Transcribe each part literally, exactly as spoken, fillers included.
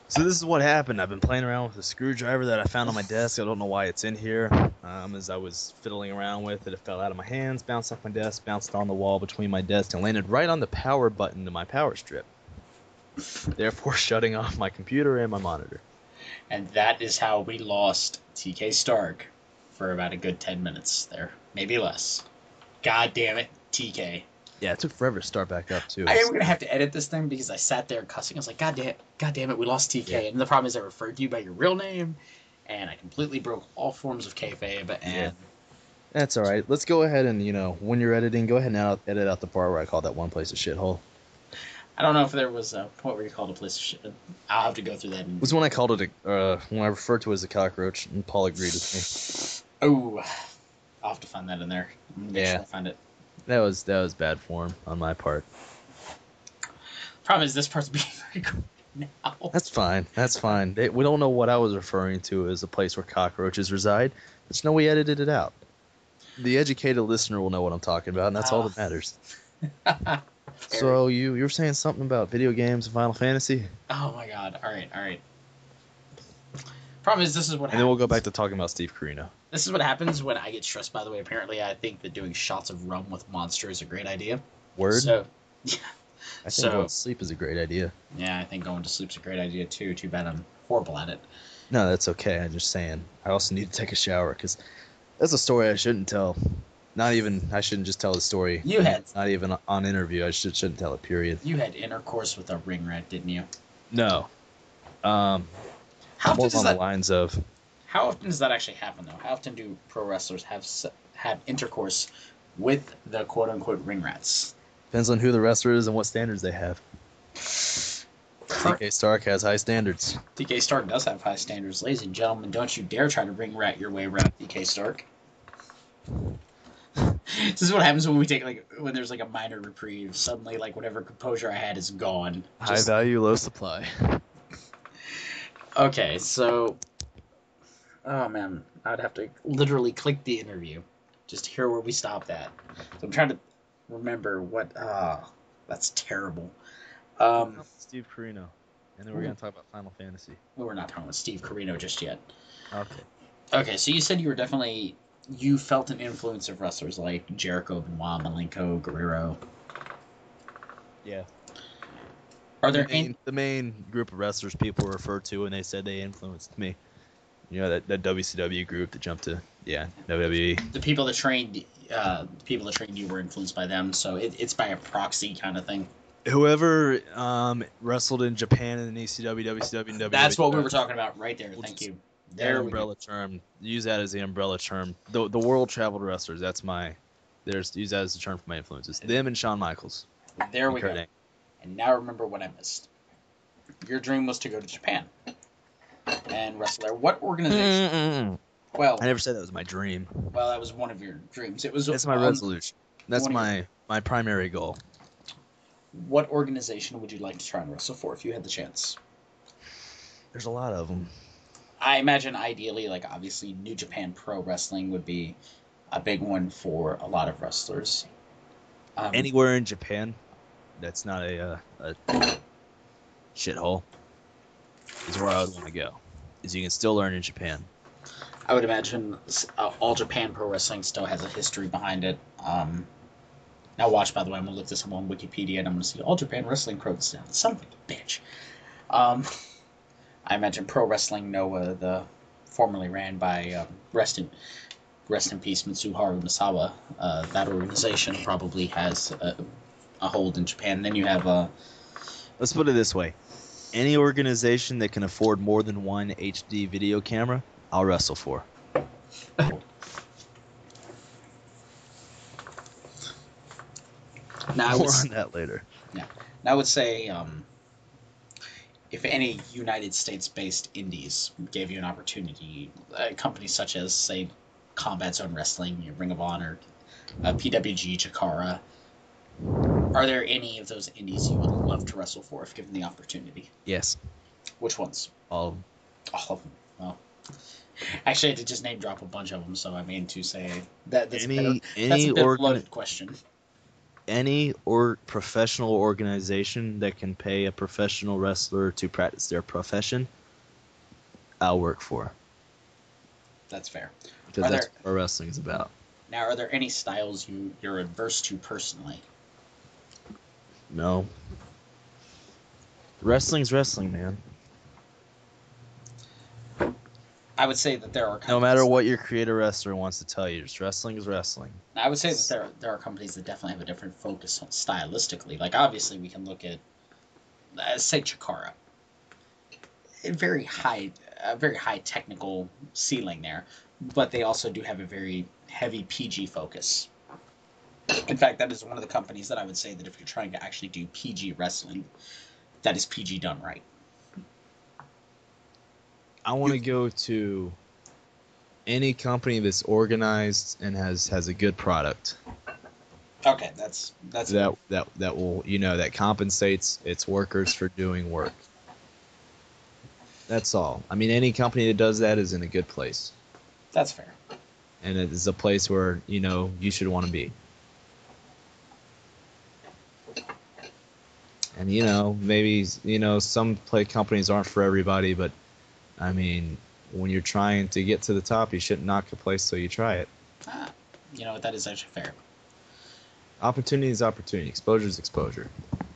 So this is what happened. I've been playing around with a screwdriver that I found on my desk. I don't know why it's in here. Um, as I was fiddling around with it, it fell out of my hands, bounced off my desk, bounced on the wall between my desk, and landed right on the power button to my power strip. Therefore, shutting off my computer and my monitor. And that is how we lost T K Stark for about a good ten minutes there. Maybe less. God damn it, T K. Yeah, it took forever to start back up, too. I am going to have to edit this thing because I sat there cussing. I was like, God damn, God damn it, we lost T K. Yeah. And the problem is I referred to you by your real name, and I completely broke all forms of kayfabe. And Yeah. That's all right. Let's go ahead and, you know, when you're editing, go ahead and out, edit out the part where I called that one place a shithole. I don't know if there was a point where you called a place shit. I'll have to go through that. And... It was when I called it a, uh, when I referred to it as a cockroach, and Paul agreed with me. Oh, I'll have to find that in there. Make yeah. sure I find it. That was that was bad form on my part. Problem is, this part's being recorded now. That's fine. That's fine. They, we don't know what I was referring to as a place where cockroaches reside. Just know we edited it out. The educated listener will know what I'm talking about, and that's uh. all that matters. So you you were saying something about video games and Final Fantasy? Oh my god! All right, all right. Problem is, this is what. And happens. Then we'll go back to talking about Steve Carino. This is what happens when I get stressed. By the way, apparently, I think that doing shots of rum with Monster is a great idea. Word. So, yeah. I think so, going to sleep is a great idea. Yeah, I think going to sleep is a great idea too. Too bad I'm horrible at it. No, that's okay. I'm just saying. I also need to take a shower because that's a story I shouldn't tell. Not even. I shouldn't just tell the story. You had. Not even on interview. I should, shouldn't tell it. Period. You had intercourse with a ring rat, didn't you? No. Um. How often more does on that, the lines of. How often does that actually happen, though? How often do pro wrestlers have have intercourse with the quote unquote ring rats? Depends on who the wrestler is and what standards they have. T K Stark has high standards. T K Stark does have high standards, ladies and gentlemen. Don't you dare try to ring rat your way around T K Stark. This is what happens when we take like when there's like a minor reprieve. Suddenly, like whatever composure I had is gone. Just... High value, low supply. Okay, so. Oh man, I'd have to literally click the interview just to hear where we stopped at. So I'm trying to remember what. Ah, uh, that's terrible. Um, Steve Carino, and then we're gonna talk about Final Fantasy. Well, we're not talking about Steve Carino just yet. Okay. Okay, so you said you were definitely you felt an influence of wrestlers like Jericho, Benoit, Malenko, Guerrero. Yeah. Are there the main, any... the main group of wrestlers people refer to when they said they influenced me? You know, that, that W C W group that jumped to, yeah, W W E. The people that trained, uh, the people that trained you were influenced by them, so it, it's by a proxy kind of thing. Whoever um, wrestled in Japan and E C W, W C W, and W W E. That's what we were talking about right there. We'll Thank you. There that umbrella term. Use that as the umbrella term. The the world traveled wrestlers. That's my. There's use that as the term for my influences. Them and Shawn Michaels. There we go. Angle. And now remember what I missed. Your dream was to go to Japan and wrestle there. What organization? Mm-mm. Well, I never said that was my dream. Well, that was one of your dreams. It was. That's my um, resolution. That's my your... my primary goal. What organization would you like to try and wrestle for if you had the chance? There's a lot of them. I imagine ideally, like obviously, New Japan Pro Wrestling would be a big one for a lot of wrestlers. Um, Anywhere in Japan, that's not a, uh, a shithole, is where I would want to go. Is you can still learn in Japan. I would imagine uh, All Japan Pro Wrestling still has a history behind it. Um, now watch, by the way, I'm going to look this up on Wikipedia, and I'm going to see All Japan Wrestling Pro. Son of a bitch. Um... I imagine Pro Wrestling Noah, the formerly ran by um, rest in rest in peace Mitsuharu Misawa. Uh, that organization probably has a, a hold in Japan. And then you have uh, let's put it this way: any organization that can afford more than one H D video camera, I'll wrestle for. Now more on that later. Yeah, and I would say. Um, If any United States-based indies gave you an opportunity, uh, companies such as, say, Combat Zone Wrestling, Ring of Honor, uh, P W G, Chikara, are there any of those indies you would love to wrestle for if given the opportunity? Yes. Which ones? All of them. All of them. Well, actually, I had to just name drop a bunch of them, so I mean to say that that's any, a bit, any that's a bit organ- loaded question. any or professional organization that can pay a professional wrestler to practice their profession, I'll work for. That's fair. Because Are that's there what wrestling is about. now? Are there any styles you you're adverse to personally? No. Wrestling's wrestling, man. I would say that there are No companies, matter what your creator wrestler wants to tell you, just wrestling is wrestling. I would say that there there are companies that definitely have a different focus on stylistically. Like obviously we can look at uh, say Chikara, a very high a very high technical ceiling there, but they also do have a very heavy P G focus. In fact, that is one of the companies that I would say that if you're trying to actually do P G wrestling, that is P G done right. I want to go to any company that's organized and has has a good product. Okay, that's that's that that that will, you know, that compensates its workers for doing work. That's all. I mean, any company that does that is in a good place, that's fair. and it is a place where, you know, you should want to be. And you know, maybe, you know, some play companies aren't for everybody, but I mean, when you're trying to get to the top, you shouldn't knock a place till you try it. Ah, you know what? That is actually fair. Opportunity is opportunity. Exposure is exposure.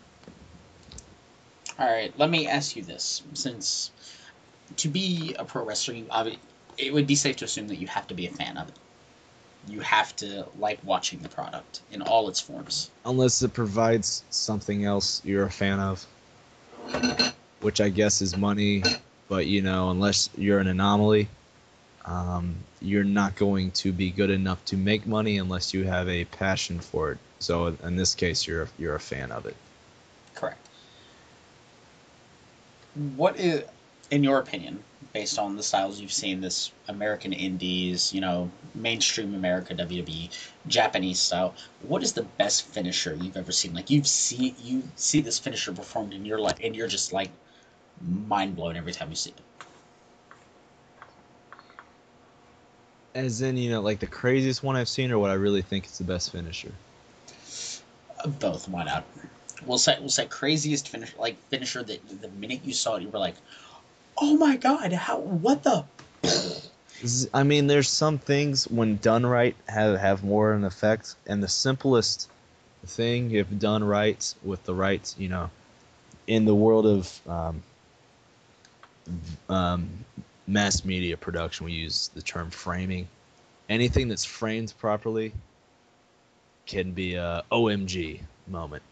All right, let me ask you this: since to be a pro wrestler, you, obvi- it would be safe to assume that you have to be a fan of it. You have to like watching the product in all its forms. Unless it provides something else you're a fan of, which I guess is money. But, you know, unless you're an anomaly, um, you're not going to be good enough to make money unless you have a passion for it. So in this case, you're you're a fan of it. Correct. What is, in your opinion, based on the styles you've seen, this American Indies, you know, mainstream America, W W E, Japanese style, what is the best finisher you've ever seen? Like you've seen you see this finisher performed, and you're like, and you're just like mind blown every time you see it. As in, you know, like the craziest one I've seen, or what I really think is the best finisher. Uh, Both, why not? We'll say we'll say craziest finish like finisher that the minute you saw it, you were like, oh my god, how what the. Z- I mean, there's some things when done right have have more an effect, and the simplest thing, if done right with the right, you know, in the world of um, um, mass media production, we use the term framing. Anything that's framed properly can be a O M G moment.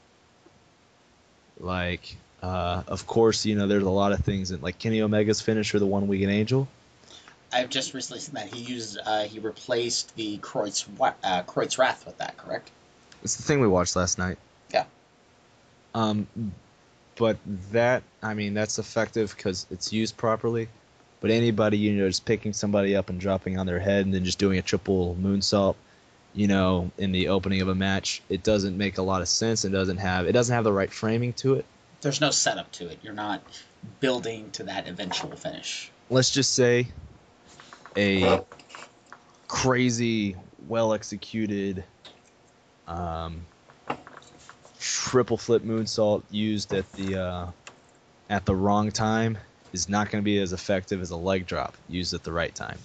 Like, uh, of course, you know, there's a lot of things that, like Kenny Omega's finisher, the One Winged Angel. I've just recently seen that he used uh, he replaced the Kreutz Wa- uh, Kreutz Wrath with that, correct? It's the thing we watched last night. Yeah. Um, but that, I mean, that's effective because it's used properly. But anybody, you know, just picking somebody up and dropping on their head and then just doing a triple moonsault, you know, in the opening of a match, it doesn't make a lot of sense. It doesn't have it doesn't have the right framing to it. There's no setup to it. You're not building to that eventual finish. Let's just say a crazy, well executed um, triple flip moonsault used at the uh, at the wrong time is not going to be as effective as a leg drop used at the right time.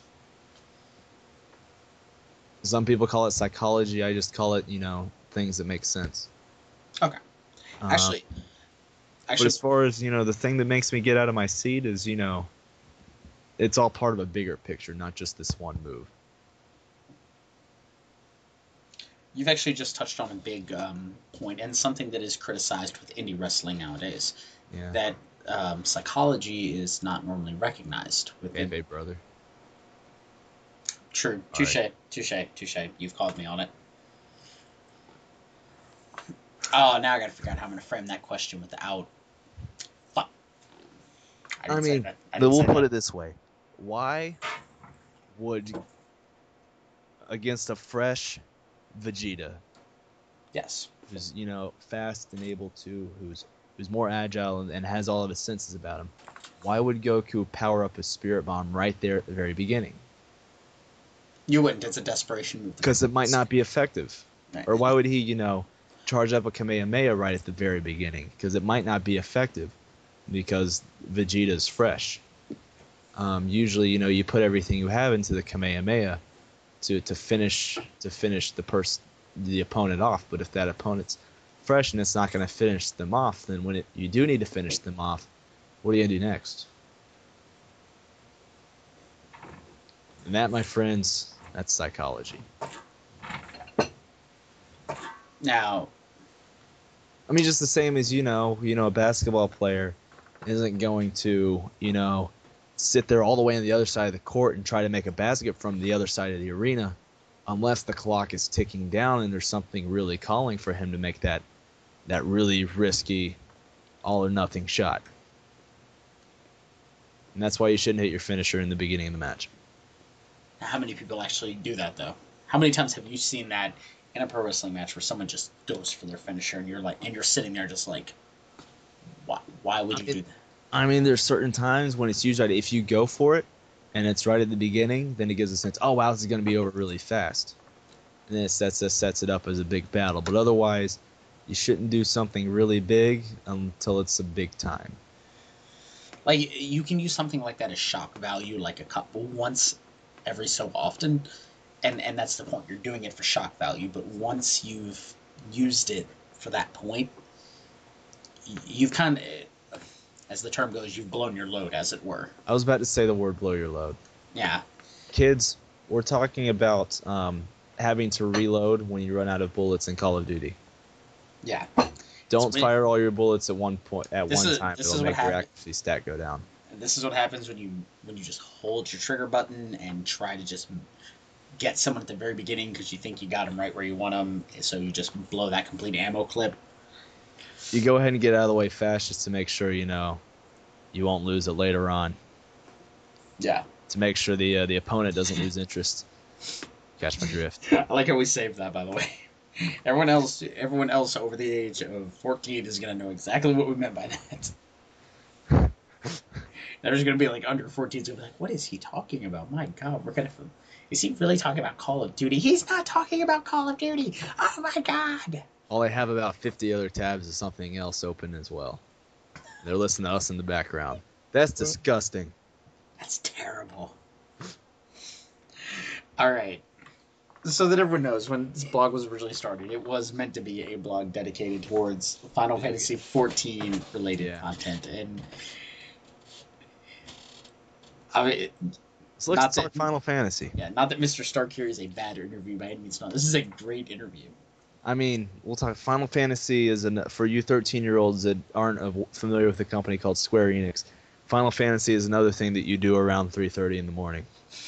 Some people call it psychology. I just call it, you know, things that make sense. Okay. Uh, Actually, but actually, as far as, you know, the thing that makes me get out of my seat is, you know, it's all part of a bigger picture, not just this one move. you've actually just touched on a big um, point and something that is criticized with indie wrestling nowadays. Yeah. That um, psychology is not normally recognized with the Hey, brother. true. All Touche, right. touche, touche. You've called me on it. Oh, now I gotta figure out how I'm gonna frame that question without. Fuck. I didn't I say mean, that. I but didn't we'll say put that. it this way. Why would, against a fresh Vegeta, Yes. who's, you know, fast and able to, who's who's more agile and, and has all of his senses about him, why would Goku power up his Spirit Bomb right there at the very beginning? You wouldn't. It's a desperation move. Because it might not be effective. Or why would he, you know, charge up a Kamehameha right at the very beginning? Because it might not be effective because Vegeta's fresh. Um, usually, you know, you put everything you have into the Kamehameha to, to finish to finish the person the opponent off. But if that opponent's fresh and it's not going to finish them off, then when it, you do need to finish them off, what are you going to do next? And that, my friends, that's psychology. Now, I mean, just the same as, you know, you know, a basketball player isn't going to, you know, sit there all the way on the other side of the court and try to make a basket from the other side of the arena unless the clock is ticking down and there's something really calling for him to make that that really risky all or nothing shot. And that's why you shouldn't hit your finisher in the beginning of the match. how many people actually do that, though? How many times have you seen that in a pro wrestling match where someone just goes for their finisher and you're like, and you're sitting there just like, why? Why would you I mean, do that? I mean, there's certain times when it's usually if you go for it and it's right at the beginning, then it gives a sense, oh wow, this is going to be over really fast, and then it sets it sets it up as a big battle. But otherwise, you shouldn't do something really big until it's a big time. Like, you can use something like that as shock value, like a couple once every so often, and and that's the point. You're doing it for shock value, but once you've used it for that point, you've kind of, as the term goes, you've blown your load, as it were. I was about to say the word blow your load. Yeah. Kids, we're talking about um, having to reload when you run out of bullets in Call of Duty. Yeah. Don't So fire all your bullets at one point at This one is- time. this It'll is what make your happened. accuracy stat go down. And this is what happens when you when you just hold your trigger button and try to just get someone at the very beginning because you think you got them right where you want them, so you just blow that complete ammo clip. You go ahead and get out of the way fast just to make sure you know you won't lose it later on. Yeah. To make sure the uh, the opponent doesn't lose interest. Catch my drift. I like how we saved that, by the way. Everyone else, everyone else over the age of fourteen is gonna know exactly what we meant by that. There's gonna be like under fourteens gonna be like, "What is he talking about? My God, we're gonna. Is he really talking about Call of Duty? He's not talking about Call of Duty. Oh my God!" All I have about fifty other tabs is something else open as well. They're listening to us in the background. That's disgusting. That's terrible. All right. So that everyone knows, when this blog was originally started, it was meant to be a blog dedicated towards Final Fantasy fourteen related Yeah. content, and I mean, So let's Not talk that- Final Fantasy. yeah, not that Mister Stark here is a bad interview by any means. No, this is a great interview. I mean, we'll talk. Final Fantasy is an, for you thirteen-year-olds that aren't of- familiar with a company called Square Enix. Final Fantasy is another thing that you do around three thirty in the morning.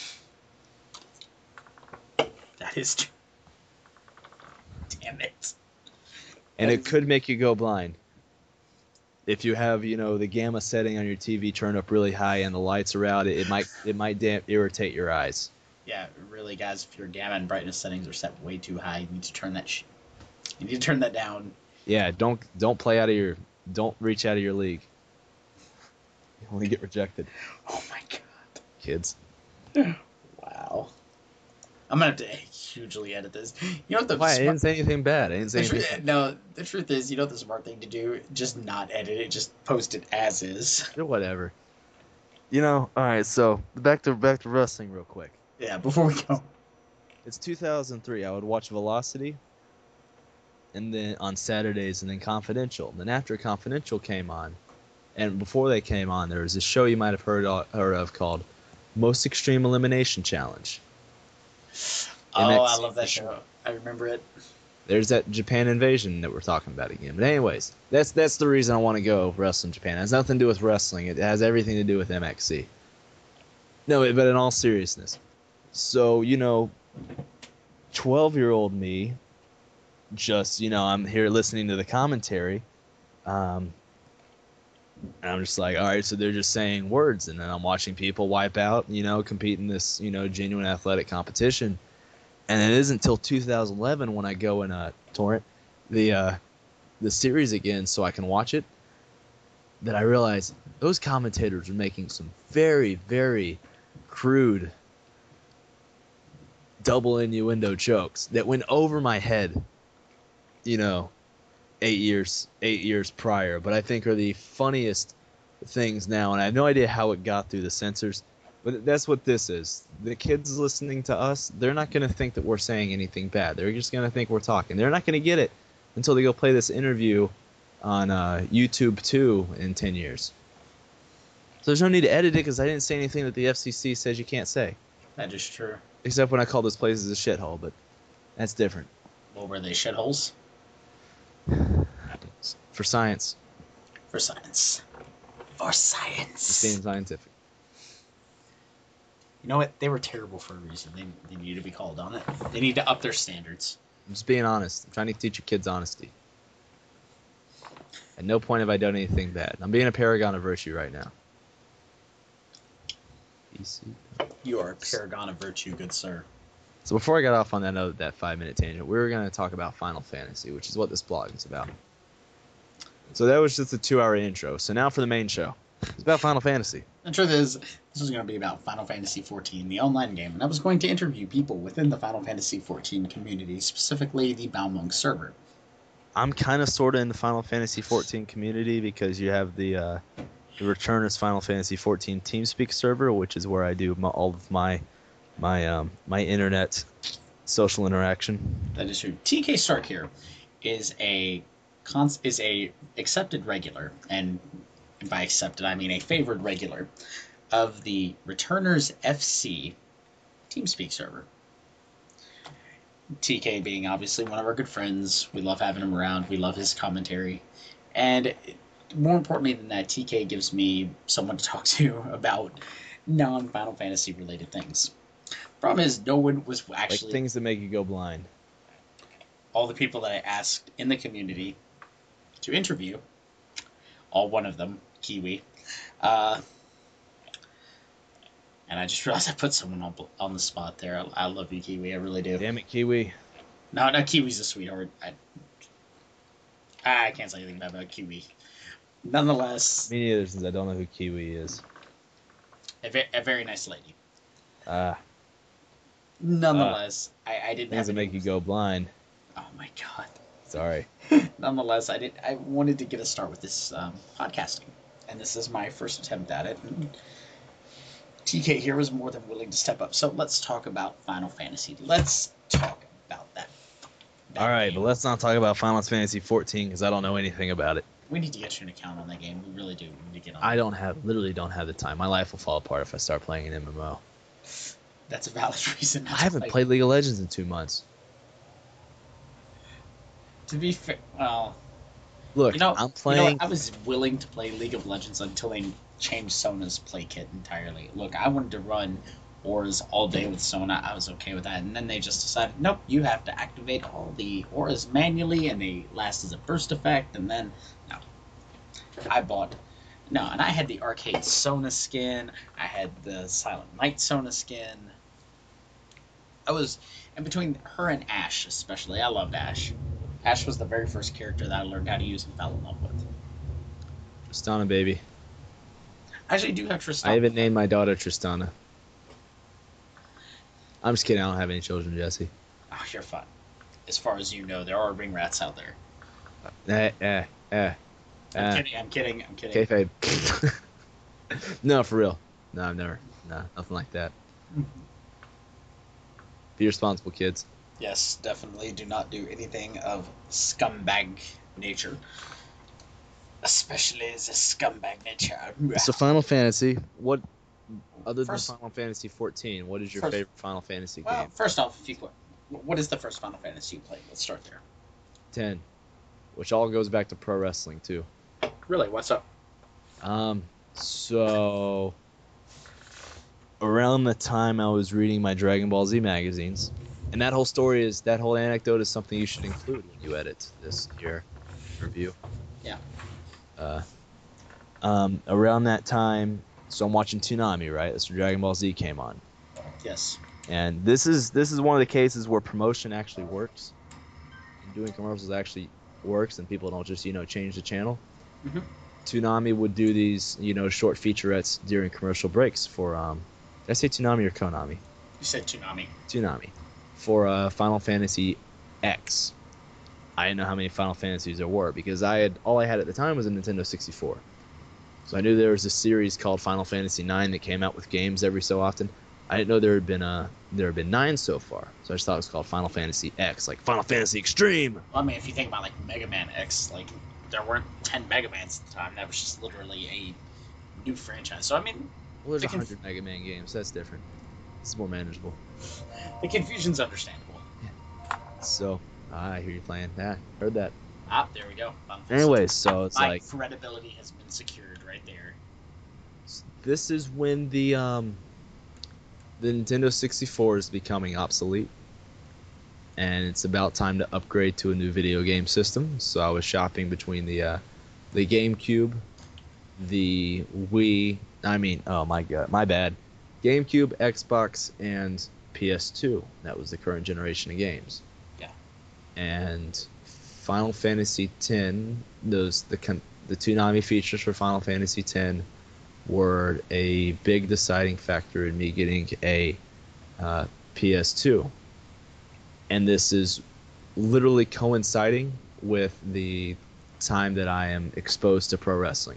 That is true. Damn it. And That it is- could make you go blind. If you have, you know, the gamma setting on your T V turned up really high and the lights are out, it, it might it might damn, irritate your eyes. Yeah, really, guys. If your gamma and brightness settings are set way too high, you need to turn that. Sh- you need to turn that down. Yeah, don't don't play out of your don't reach out of your league. You only get rejected, Oh my God. kids. Wow. I'm gonna have to hugely edit this. You know what the Why? I smart- didn't say anything bad. I didn't say the truth, anything. no, the truth is, you know what the smart thing to do? Just not edit it. Just post it as is. Whatever. You know. All right. So back to back to wrestling real quick. Yeah. Before we go. It's two thousand three. I would watch Velocity, and then on Saturdays, and then Confidential. Then after Confidential came on, and before they came on, there was this show you might have heard of, heard of called Most Extreme Elimination Challenge. Oh, M X I C love that for sure. show. I remember it. There's that Japan invasion that we're talking about again. But anyways, that's that's the reason I want to go wrestling Japan. It has nothing to do with wrestling. It has everything to do with M X C. No, but in all seriousness, so you know, twelve-year-old me, just you know, I'm here listening to the commentary, um, and I'm just like, all right, so they're just saying words, and then I'm watching people wipe out, you know, compete in this, you know, genuine athletic competition. And it isn't until two thousand eleven when I go and uh, torrent the uh, the series again so I can watch it that I realize those commentators are making some very, very crude double innuendo jokes that went over my head you know, eight years eight years prior, but I think are the funniest things now, and I have no idea how it got through the censors. But that's what this is. The kids listening to us, they're not going to think that we're saying anything bad. They're just going to think we're talking. They're not going to get it until they go play this interview on uh, YouTube too in ten years. So there's no need to edit it because I didn't say anything that the F C C says you can't say. That is true. Except when I call those places a shithole, but that's different. Well, were they shitholes? For science. For science. For science. It's being scientific. You know what? They were terrible for a reason. They, they need to be called on it. They need to up their standards. I'm just being honest. I'm trying to teach your kids honesty. At no point have I done anything bad. I'm being a paragon of virtue right now. P C. You are a paragon of virtue, good sir. So before I got off on that note, that five-minute tangent, we were going to talk about Final Fantasy, which is what this blog is about. So that was just a two-hour intro. So now for the main show. It's about Final Fantasy. The truth is, this was going to be about Final Fantasy fourteen, the online game, and I was going to interview people within the Final Fantasy fourteen community, specifically the Balmung server. I'm kind of sort of in the Final Fantasy fourteen community because you have the uh, the Returners Final Fantasy fourteen TeamSpeak server, which is where I do my, all of my my um, my internet social interaction. That is true. T K Stark here is a cons- is a accepted regular, and by accepted I mean a favored regular of the Returners F C TeamSpeak server. T K being obviously one of our good friends. We love having him around. We love his commentary. And more importantly than that, T K gives me someone to talk to about non-Final Fantasy related things. Problem is, no one was actually... Like things that make you go blind. All the people that I asked in the community to interview, all one of them, Kiwi, uh, and I just realized I put someone on, on the spot there. I, I love you, Kiwi. I really do. Damn it, Kiwi. No, no, Kiwi's a sweetheart. I, I can't say anything bad about Kiwi. Nonetheless... Me neither, since I don't know who Kiwi is. A, ve- a very nice lady. Ah. Uh, Nonetheless, uh, I, I didn't things have that make you go blind. Oh my god. Sorry. Nonetheless, I did. I wanted to get a start with this um, podcasting, and this is my first attempt at it. And T K here was more than willing to step up. So let's talk about Final Fantasy. Let's talk about that. that All right, game. but let's not talk about Final Fantasy fourteen because I don't know anything about it. We need to get you an account on that game. We really do. We need to get on. I don't have, literally don't have the time. My life will fall apart if I start playing an M M O. That's a valid reason. Not I to haven't play. played League of Legends in two months. To be fair, well, Look, you know, I'm you know playing. what? I was willing to play League of Legends until they changed Sona's play kit entirely. Look, I wanted to run auras all day with Sona. I was okay with that, and then they just decided, nope, you have to activate all the auras manually, and they last as a burst effect, and then no, I bought. No, and I had the Arcade Sona skin. I had the Silent Night Sona skin. I was, and between her and Ash especially, I loved Ash. Ash was the very first character that I learned how to use and fell in love with. Tristana, baby. I actually do have Tristana. I even named my daughter Tristana. I'm just kidding. I don't have any children, Jesse. Oh, you're fine. As far as you know, there are ring rats out there. Eh, eh, eh. I'm eh. kidding. I'm kidding. I'm kidding. Kayfabe. No, for real. No, I've never. No, nothing like that. Be responsible, kids. Yes, definitely do not do anything of scumbag nature. Especially as a scumbag nature. So Final Fantasy, what other First- than Final Fantasy fourteen, what is your First- favorite Final Fantasy Well, game? first off, if you qu- what is the first Final Fantasy you played? Let's start there. ten, which all goes back to pro wrestling too. Really? What's up? Um, so around the time I was reading my Dragon Ball Z magazines, and that whole story is that whole anecdote is something you should include when you edit this your review. Yeah. Uh, um, around that time, so I'm watching Toonami, right? That's when Dragon Ball Z came on, Yes. and this is this is one of the cases where promotion actually works, and doing commercials actually works, and people don't just you know change the channel. Mhm. Toonami would do these you know short featurettes during commercial breaks for um, did I say Toonami or Konami? You said Toonami. Toonami, for uh, Final Fantasy X. I didn't know how many Final Fantasies there were because I had all I had at the time was a Nintendo sixty-four. So I knew there was a series called Final Fantasy nine that came out with games every so often. I didn't know there had been a there had been nine so far. So I just thought it was called Final Fantasy X, like Final Fantasy Extreme. Well, I mean, if you think about like Mega Man X, like there weren't ten Mega Mans at the time. That was just literally a new franchise. So I mean, Well, there's the a conf- hundred Mega Man games. That's different. This is more manageable. the confusion's understandable. So I hear you playing. Yeah, heard that. Ah, there we go. Final Fantasy. Anyways, so it's My like credibility has been secured right there. this is when the um the Nintendo sixty-four is becoming obsolete, and it's about time to upgrade to a new video game system. So I was shopping between the uh, the GameCube, the Wii. I mean, oh my god, my bad. GameCube, Xbox, and P S two. That was the current generation of games. Yeah. And Final Fantasy X, those the con- the Toonami features for Final Fantasy X were a big deciding factor in me getting a uh, P S two. And this is literally coinciding with the time that I am exposed to pro wrestling.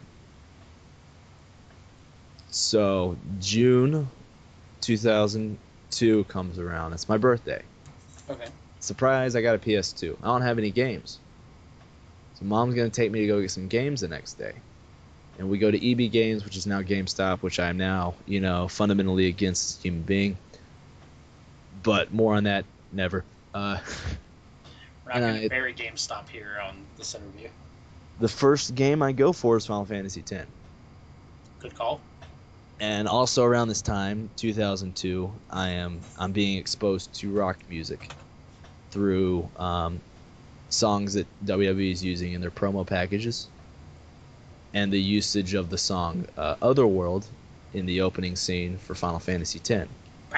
So June two thousand two comes around. It's my birthday. Okay. Surprise, I got a P S two. I don't have any games. So mom's going to take me to go get some games the next day. And we go to E B Games, which is now GameStop, which I am now, you know, fundamentally against as a human being. But more on that never. Uh, We're not And going I- to bury GameStop here on this interview. the first game I go for is Final Fantasy X. Good call. And also around this time, two thousand two, I am I'm being exposed to rock music through um, songs that W W E is using in their promo packages, and the usage of the song uh, "Otherworld" in the opening scene for Final Fantasy X.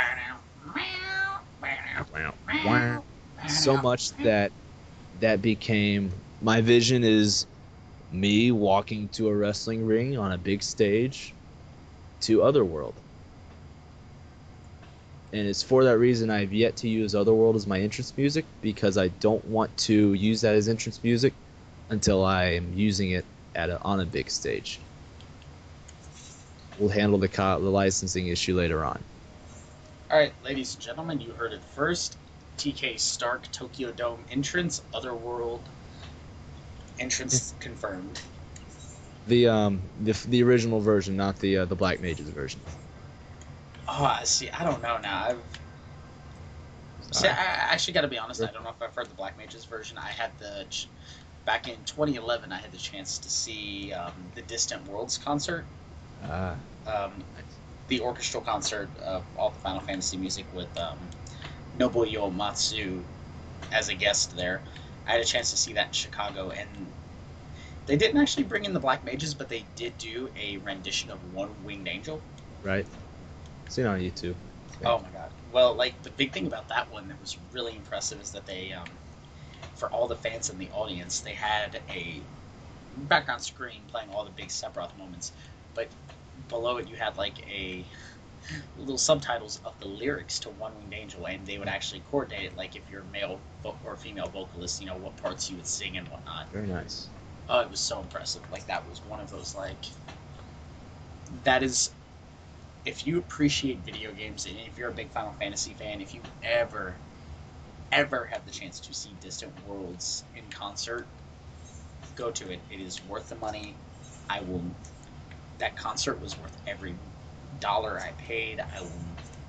So much that that became my vision is me walking to a wrestling ring on a big stage to Otherworld. And it's for that reason I've yet to use Otherworld as my entrance music, because I don't want to use that as entrance music until I am using it at a, on a big stage. We'll handle the co- the licensing issue later on. All right, ladies and gentlemen, you heard it first. T K Stark Tokyo Dome entrance, Otherworld entrance confirmed. The um the the original version, not the uh, the Black Mages version. Oh, I see. I don't know now. I've see. I, I actually got to be honest. I don't know if I've heard the Black Mages version. I had the ch- back in twenty eleven. I had the chance to see um, the Distant Worlds concert, Ah, um, the orchestral concert of all the Final Fantasy music with um, Nobuyo Matsu as a guest there. I had a chance to see that in Chicago, and they didn't actually bring in the Black Mages, but they did do a rendition of One Winged Angel. right. Seen it on YouTube. Yeah. Oh my god. Well, like, the big thing about that one that was really impressive is that they, um, for all the fans in the audience, they had a background screen playing all the big Sephiroth moments, but below it you had, like, a little subtitles of the lyrics to One Winged Angel, and they would actually coordinate it, like, if you're a male vo- or female vocalist, you know, what parts you would sing and whatnot. Very nice. Oh, it was so impressive. Like, that was one of those, like, that is, if you appreciate video games, and if you're a big Final Fantasy fan, if you ever, ever have the chance to see Distant Worlds in concert, go to it. It is worth the money. I will, that concert was worth every dollar I paid. I will.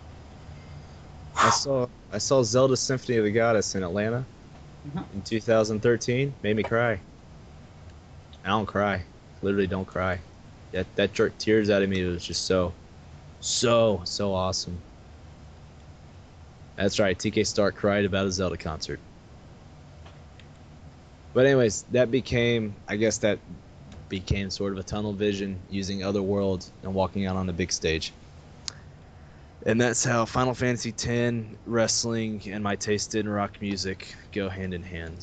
I saw I saw Zelda Symphony of the Goddess in Atlanta Mhm. in two thousand thirteen. Made me cry. I don't cry. Literally don't cry. That that jerked tears out of me. It was just so, so, so awesome. That's right. T K Stark cried about a Zelda concert. But anyways, that became, I guess that became sort of a tunnel vision using Otherworld and walking out on the big stage. And that's how Final Fantasy X, wrestling, and my taste in rock music go hand in hand.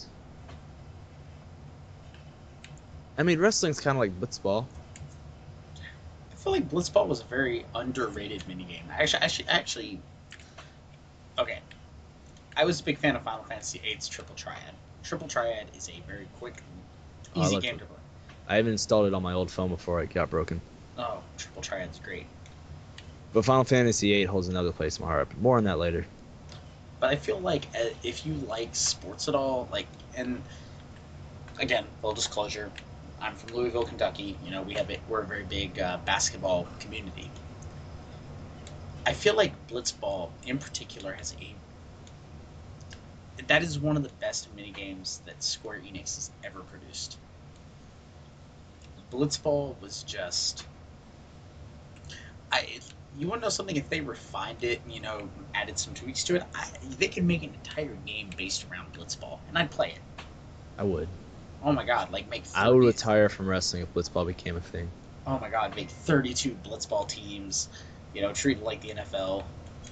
I mean, wrestling's kind of like blitzball. I feel like Blitzball was a very underrated minigame. Actually, actually, actually, okay. I was a big fan of Final Fantasy eight's Triple Triad. Triple Triad is a very quick, Oh, I easy love game Tri- to play. I even installed it on my old phone before it got broken. Oh, Triple Triad's great. But Final Fantasy eight holds another place in my heart. More on that later. But I feel like uh, if you like sports at all, like, and again, full disclosure, I'm from Louisville, Kentucky. You know, we have a, we're a very big uh, basketball community. I feel like Blitzball, in particular, has a that is one of the best mini games that Square Enix has ever produced. Blitzball was just I. You want to know something? If they refined it, you know, added some tweaks to it, I, they could make an entire game based around Blitzball, and I'd play it. I would. Oh my god, like make I would thirty retire from wrestling if Blitzball became a thing. Oh my god, make thirty-two Blitzball teams, you know, treat it like the N F L.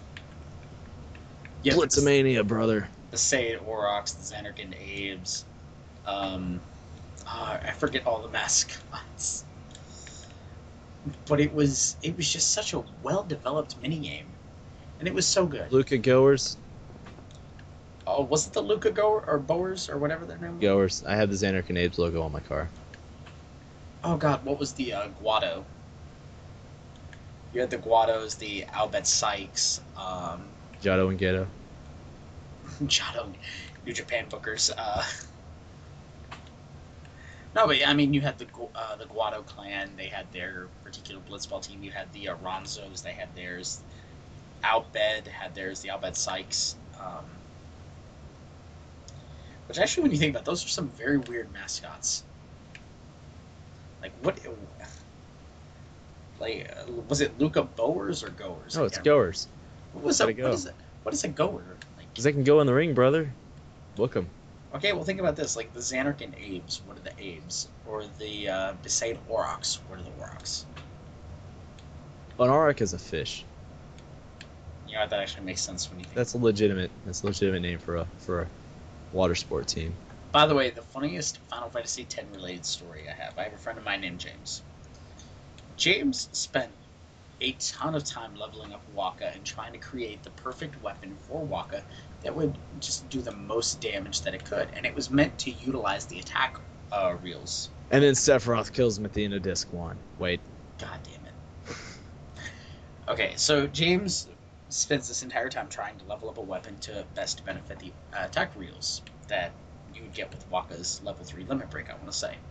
Yeah, Blitzmania, brother. The Sade Orox, the Xanarkand Abes. Um, oh, I forget all the mascots. But it was it was just such a well developed minigame. And it was so good. Luca Goers. Oh, was it the Luca Goer or Boers or whatever their name was? Goers. I have the Xanarkand Abes logo on my car. Oh god, what was the uh, Guado? You had the Guados, the Albert Sykes, um, Jado and Geto. Jado, New Japan bookers. Uh, no, but I mean, you had the uh, the Guado clan. They had their particular Blitzball team. You had the uh, Ronzos. They had theirs. Outbed had theirs. The Outbed Sykes. Um, which actually, when you think about it, those are some very weird mascots. Like what? Like uh, was it Luca Boers or Goers? No, it's Goers. What was that? Go. What is it? What is a Goer? Because they can go in the ring, brother. Book them. Okay, well, think about this. Like, the Xanarkand Abes, what are the Abes? Or the uh, Besaid Aurochs, what are the Aurochs? An Auroch is a fish. You know, that actually makes sense when you think. That's a legitimate. That's a legitimate name for a for a water sport team. By the way, the funniest Final Fantasy X related story I have. I have a friend of mine named James. James spent a ton of time leveling up Waka and trying to create the perfect weapon for Waka that would just do the most damage that it could, and it was meant to utilize the attack uh, reels. And then Sephiroth kills him at the end of disc one. Wait. God damn it. Okay, so James spends this entire time trying to level up a weapon to best benefit the uh, attack reels that you would get with Waka's level three limit break, I want to say.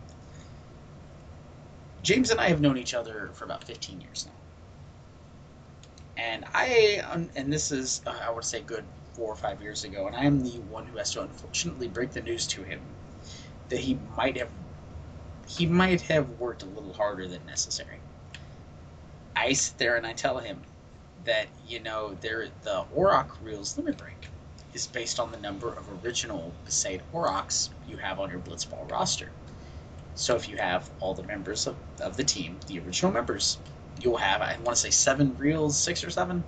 James and I have known each other for about fifteen years now. And I, um, and this is, uh, I would say, good four or five years ago, and I am the one who has to unfortunately break the news to him that he might have, he might have worked a little harder than necessary. I sit there and I tell him that, you know, there the Auroch Reels limit break is based on the number of original Besaid Aurochs you have on your Blitzball roster. So if you have all the members of, of the team, the original members, you'll have, I want to say, seven reels, six or seven?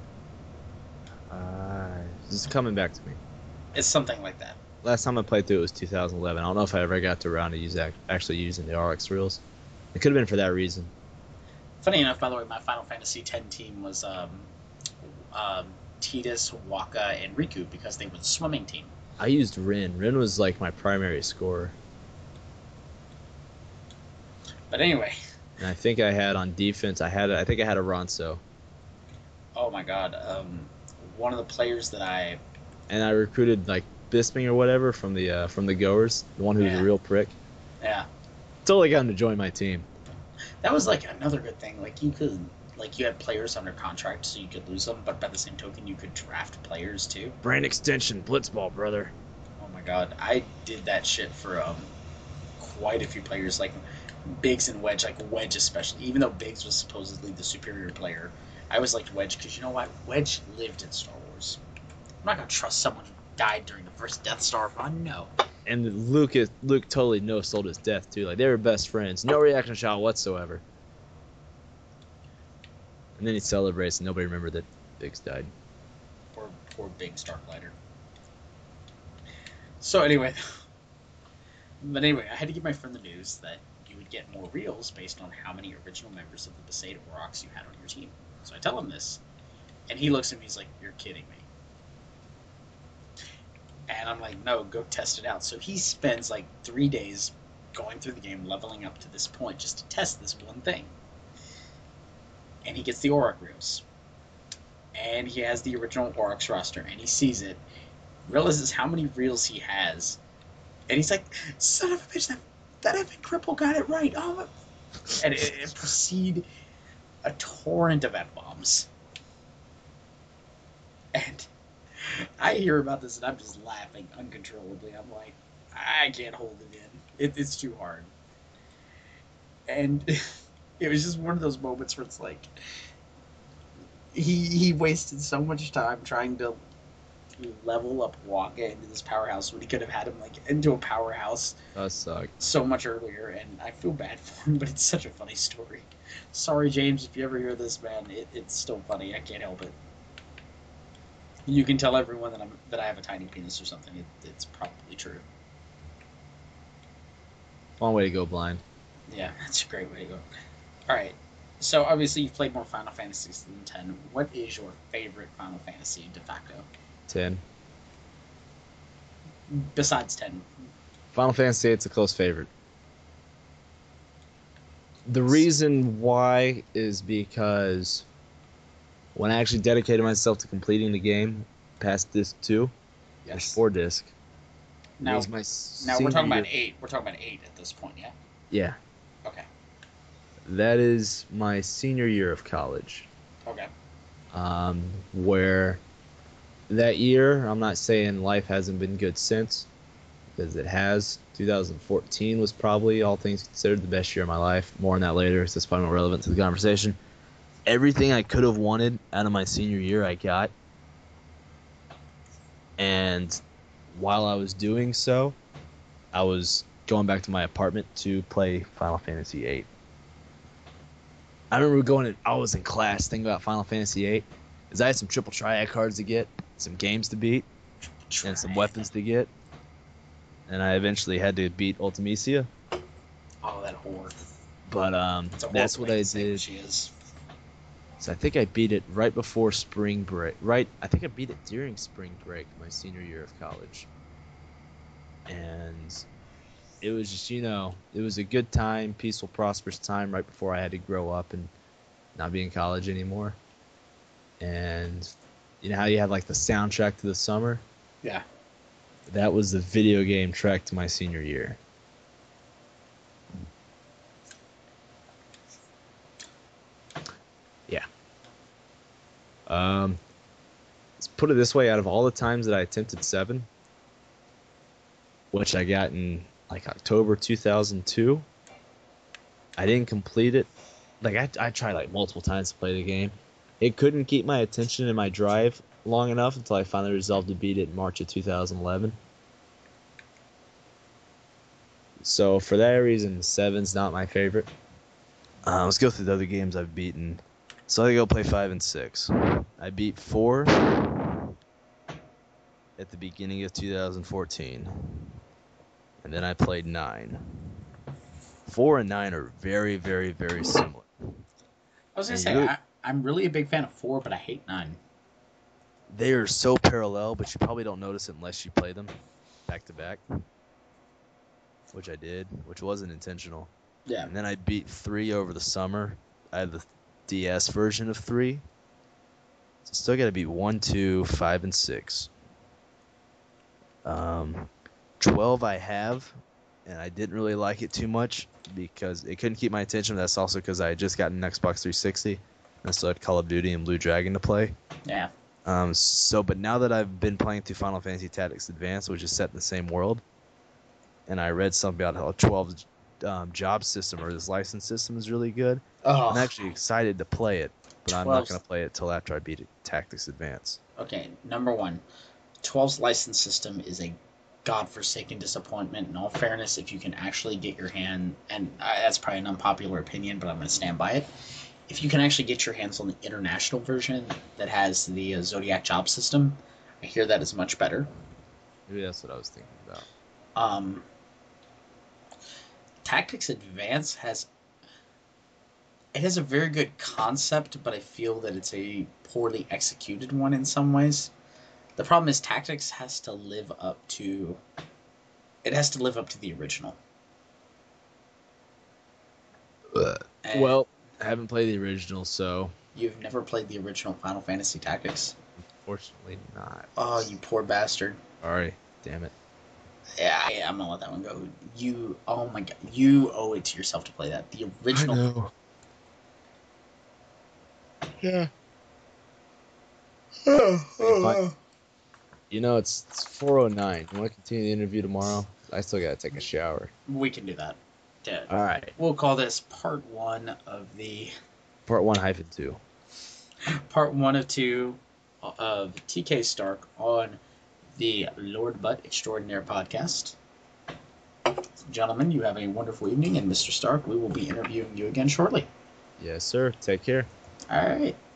Uh, this is coming back to me. It's something like that. Last time I played through it was two thousand eleven. I don't know if I ever got to around to use act, actually using the R X reels. It could have been for that reason. Funny enough, by the way, my Final Fantasy X team was um, um, Tidus, Waka, and Riku because they were the swimming team. I used Rin. Rin was like my primary scorer. But anyway. And I think I had on defense, I had, I think I had a Ronso. Oh my god. Um, one of the players that I... And I recruited like Bisping or whatever from the uh, from the Goers, the one who was Yeah. a real prick. Yeah. Totally got him to join my team. That was like another good thing. Like you could, like you had players under contract, so you could lose them. But by the same token, you could draft players too. Brand extension, Blitzball, brother. Oh my god, I did that shit for um quite a few players, like Biggs and Wedge, like Wedge especially. Even though Biggs was supposedly the superior player, I always liked Wedge because you know what? Wedge lived in Star Wars. I'm not gonna trust someone who died during the first Death Star run. No. And Luke is Luke totally no sold his death too. Like they were best friends, no reaction shot whatsoever. And then he celebrates, and nobody remembered that Biggs died. Poor, poor Big Starklighter. So anyway, but anyway, I had to give my friend the news that you would get more reels based on how many original members of the Besaid Aurochs you had on your team. So I tell him this, and he looks at me, he's like, "You're kidding me." And I'm like, no, go test it out. So he spends like three days going through the game, leveling up to this point just to test this one thing. And he gets the Auroch reels. And he has the original Aurochs roster, and he sees it, realizes how many reels he has, and he's like, son of a bitch, that, that effing cripple got it right. Oh, and it, it proceed a torrent of F-bombs. And I hear about this, and I'm just laughing uncontrollably. I'm like, I can't hold it in. It, it's too hard. And it was just one of those moments where it's like, he he wasted so much time trying to level up Waka into this powerhouse when he could have had him like into a powerhouse That sucked. so much earlier, and I feel bad for him, but it's such a funny story. Sorry, James, if you ever hear this, man, it, it's still funny. I can't help it. You can tell everyone that I'm that I have a tiny penis or something. It, it's probably true. Long way to go blind. Yeah, that's a great way to go. All right. So obviously you've played more Final Fantasies than ten. What is your favorite Final Fantasy de facto? ten. Besides ten. Final Fantasy eight's a close favorite. The reason why is because when I actually dedicated myself to completing the game past disc two, Yes. four disc. Now, was my now we're talking senior about eight. We're talking about eight at this point, yeah? Yeah. Okay. That is my senior year of college. Okay. Um, where that year, I'm not saying life hasn't been good since, because it has. two thousand fourteen was probably, all things considered, the best year of my life. More on that later, so it's probably more relevant to the conversation. Everything I could have wanted out of my senior year, I got. And while I was doing so, I was going back to my apartment to play Final Fantasy eight. I remember going in, I was in class thinking about Final Fantasy eight, because I had some triple triad cards to get, some games to beat, and some weapons to get. And I eventually had to beat Ultimecia. Oh, that whore. But um, It's a that's whore what play I to say did. She is. So I think I beat it right before spring break. Right, I think I beat it during spring break, my senior year of college. And it was just, you know, it was a good time, peaceful, prosperous time right before I had to grow up and not be in college anymore. And you know how you had like the soundtrack to the summer? Yeah. That was the video game track to my senior year. Yeah. Um, let's put it this way: out of all the times that I attempted seven, which I got in like October two thousand two, I didn't complete it. Like I, I tried like multiple times to play the game. It couldn't keep my attention and my drive long enough until I finally resolved to beat it in March of two thousand eleven. So for that reason, seven's not my favorite. Uh, let's go through the other games I've beaten. So I go play five and six. I beat four at the beginning of two thousand fourteen, and then I played nine. Four and nine are very, very, very similar. I was going to And say, really- I, I'm really a big fan of four, but I hate nine. They are so parallel, but you probably don't notice it unless you play them back to back, which I did, which wasn't intentional. Yeah. And then I beat three over the summer. I have the D S version of three. So still got to beat one, two, five, and six. Um, twelve I have, and I didn't really like it too much because it couldn't keep my attention. That's also because I had just gotten an Xbox three sixty, and I still had Call of Duty and Blue Dragon to play. Yeah. Um, so, but now that I've been playing through Final Fantasy Tactics Advance, which is set in the same world, and I read something about how twelve um, job system or this license system is really good. Oh. I'm actually excited to play it, but I'm not twelve's going to play it till after I beat it, Tactics Advance. Okay, number one, twelve's license system is a godforsaken disappointment. In all fairness, if you can actually get your hand, and uh, that's probably an unpopular opinion, but I'm going to stand by it. If you can actually get your hands on the international version that has the uh, Zodiac job system, I hear that is much better. Maybe that's what I was thinking about. Um, Tactics Advance has it has a very good concept, but I feel that it's a poorly executed one in some ways. The problem is Tactics has to live up to. It has to live up to the original. And Well, I haven't played the original, so you've never played the original Final Fantasy Tactics? unfortunately not. Oh, you poor bastard. Sorry. Damn it. Yeah, yeah, I'm gonna let that one go. You, oh my god, you owe it to yourself to play that. The original. I know. Yeah. You know, it's, it's four oh nine. You want to continue the interview tomorrow? I still got to take a shower. We can do that. Yeah. All right. We'll call this part one of the Part one hyphen two. part one of two of T K Stark on the Lord Butt Extraordinaire podcast. Gentlemen, you have a wonderful evening, and Mister Stark, we will be interviewing you again shortly. Yes, sir. Take care. All right.